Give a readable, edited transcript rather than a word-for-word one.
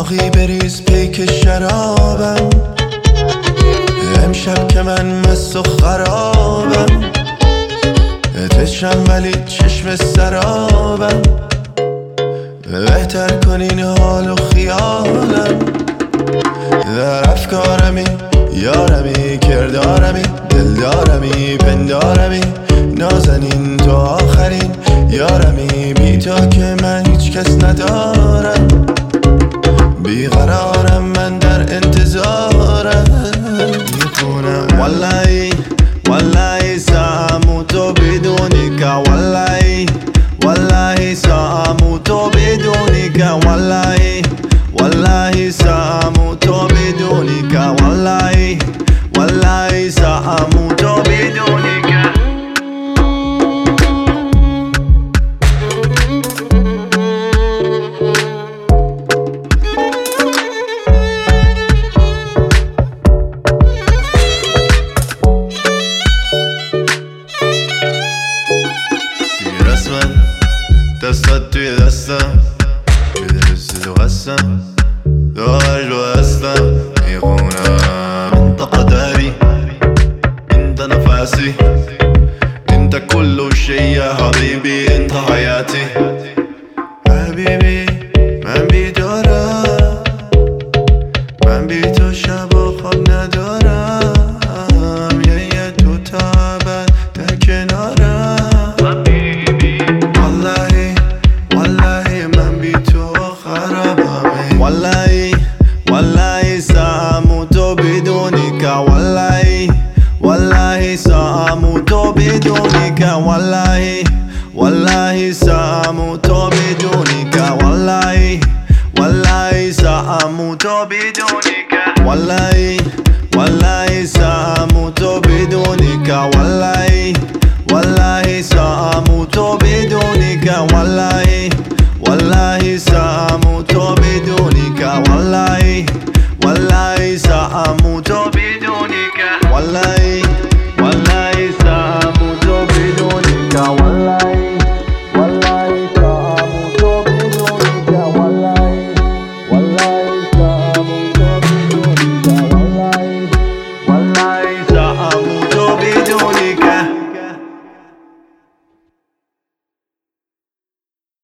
ساقی بریز پیک شرابم، امشب که من مست و خرابم، تشم ولی چشم سرابم، بهتر کنین حال و خیالم. در افکارمی، یارمی، کردارمی، دلدارمی، پندارمی، نازنین تو آخرین یارمی. بی تو که من هیچ کس ندارم، بیقرارم من در انتظارم. میخونم والله والله سأموت بدونك، والله والله سأموت بدونك، والله والله سأموت بدونك، والله والله سأموت بدونك. دستت توی دستم، میدرسی تو هستم، داغش رو هستم، میخونم انت قدری، انت نفسی، انت كل شيء يا حبيبي، انت حياتي. حبیبی من بیدارم، من بی تو شب و خواب ندارم، یه تو تا ابد در کنارم. والله والله سأموت بدونك، والله والله سأموت بدونك، والله والله سأموت بدونك، والله والله سأموت بدونك، والله والله سأموت بدونك، والله والله سأموت بدونك، والله والله سأموت بدونك، والله والله سأموت بدونك.